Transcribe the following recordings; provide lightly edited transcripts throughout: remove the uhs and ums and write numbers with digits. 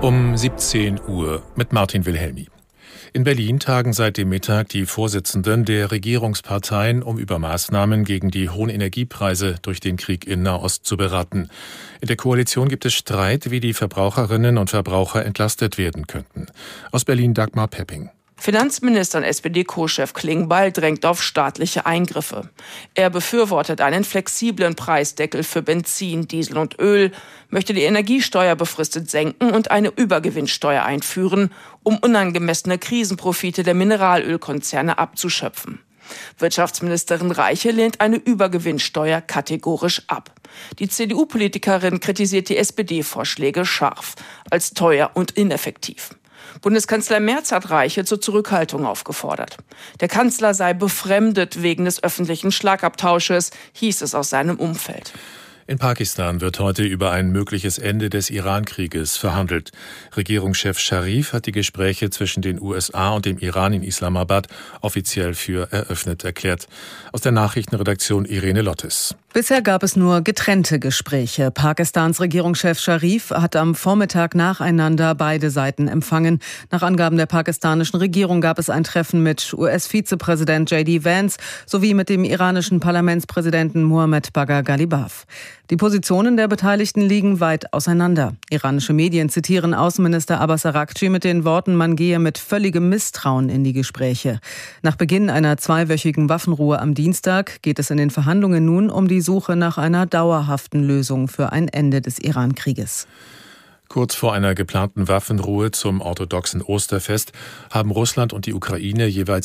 Um 17 Uhr mit Martin Wilhelmi. In Berlin tagen seit dem Mittag die Vorsitzenden der Regierungsparteien, um über Maßnahmen gegen die hohen Energiepreise durch den Krieg in Nahost zu beraten. In der Koalition gibt es Streit, wie die Verbraucherinnen und Verbraucher entlastet werden könnten. Aus Berlin Dagmar Pepping. Finanzminister und SPD-Co-Chef Klingbeil drängt auf staatliche Eingriffe. Er befürwortet einen flexiblen Preisdeckel für Benzin, Diesel und Öl, möchte die Energiesteuer befristet senken und eine Übergewinnsteuer einführen, um unangemessene Krisenprofite der Mineralölkonzerne abzuschöpfen. Wirtschaftsministerin Reiche lehnt eine Übergewinnsteuer kategorisch ab. Die CDU-Politikerin kritisiert die SPD-Vorschläge scharf, als teuer und ineffektiv. Bundeskanzler Merz hat Reiche zur Zurückhaltung aufgefordert. Der Kanzler sei befremdet wegen des öffentlichen Schlagabtausches, hieß es aus seinem Umfeld. In Pakistan wird heute über ein mögliches Ende des Iran-Krieges verhandelt. Regierungschef Scharif hat die Gespräche zwischen den USA und dem Iran in Islamabad offiziell für eröffnet erklärt. Aus der Nachrichtenredaktion Irene Lottes. Bisher gab es nur getrennte Gespräche. Pakistans Regierungschef Scharif hat am Vormittag nacheinander beide Seiten empfangen. Nach Angaben der pakistanischen Regierung gab es ein Treffen mit US-Vizepräsident J.D. Vance sowie mit dem iranischen Parlamentspräsidenten Mohammad Bagher Ghalibaf. Die Positionen der Beteiligten liegen weit auseinander. Iranische Medien zitieren Außenminister Abbas Araghchi mit den Worten, man gehe mit völligem Misstrauen in die Gespräche. Nach Beginn einer 2-wöchigen Waffenruhe am Dienstag geht es in den Verhandlungen nun um die Suche nach einer dauerhaften Lösung für ein Ende des Iran-Krieges. Kurz vor einer geplanten Waffenruhe zum orthodoxen Osterfest haben Russland und die Ukraine jeweils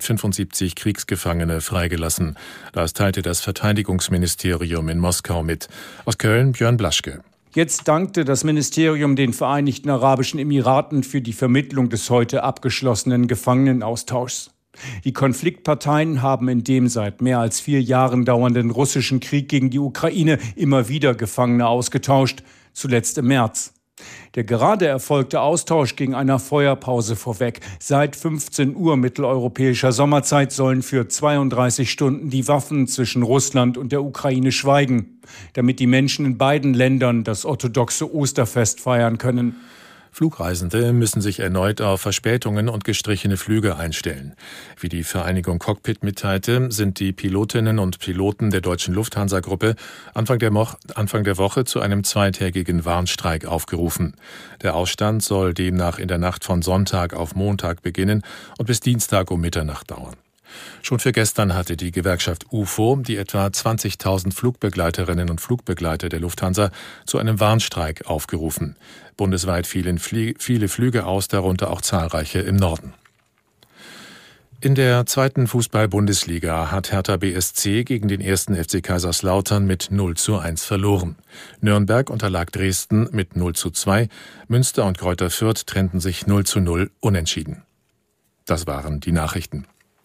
175 Kriegsgefangene freigelassen. Das teilte das Verteidigungsministerium in Moskau mit. Aus Köln Björn Blaschke. Jetzt dankte das Ministerium den Vereinigten Arabischen Emiraten für die Vermittlung des heute abgeschlossenen Gefangenenaustauschs. Die Konfliktparteien haben in dem seit mehr als 4 Jahren dauernden russischen Krieg gegen die Ukraine immer wieder Gefangene ausgetauscht, zuletzt im März. Der gerade erfolgte Austausch ging einer Feuerpause vorweg. Seit 15 Uhr mitteleuropäischer Sommerzeit sollen für 32 Stunden die Waffen zwischen Russland und der Ukraine schweigen, damit die Menschen in beiden Ländern das orthodoxe Osterfest feiern können. Flugreisende müssen sich erneut auf Verspätungen und gestrichene Flüge einstellen. Wie die Vereinigung Cockpit mitteilte, sind die Pilotinnen und Piloten der deutschen Lufthansa-Gruppe Anfang der Woche zu einem 2-tägigen Warnstreik aufgerufen. Der Ausstand soll demnach in der Nacht von Sonntag auf Montag beginnen und bis Dienstag um Mitternacht dauern. Schon für gestern hatte die Gewerkschaft UFO die etwa 20.000 Flugbegleiterinnen und Flugbegleiter der Lufthansa zu einem Warnstreik aufgerufen. Bundesweit fielen viele Flüge aus, darunter auch zahlreiche im Norden. In der 2. Fußball-Bundesliga hat Hertha BSC gegen den 1. FC Kaiserslautern mit 0:1 verloren. Nürnberg unterlag Dresden mit 0:2, Münster und Greuther Fürth trennten sich 0:0 unentschieden. Das waren die Nachrichten.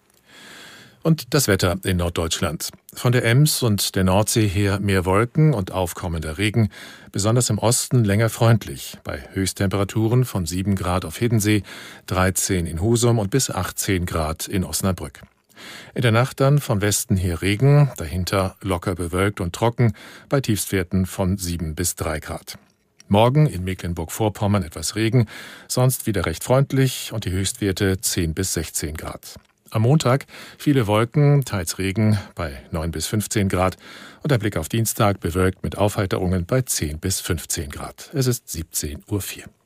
Und das Wetter in Norddeutschland. Von der Ems und der Nordsee her mehr Wolken und aufkommender Regen, besonders im Osten länger freundlich, bei Höchsttemperaturen von 7 Grad auf Hiddensee, 13 in Husum und bis 18 Grad in Osnabrück. In der Nacht dann von Westen her Regen, dahinter locker bewölkt und trocken, bei Tiefstwerten von 7 bis 3 Grad. Morgen in Mecklenburg-Vorpommern etwas Regen, sonst wieder recht freundlich und die Höchstwerte 10 bis 16 Grad. Am Montag viele Wolken, teils Regen bei 9 bis 15 Grad und der Blick auf Dienstag bewölkt mit Aufheiterungen bei 10 bis 15 Grad. Es ist 17:04 Uhr.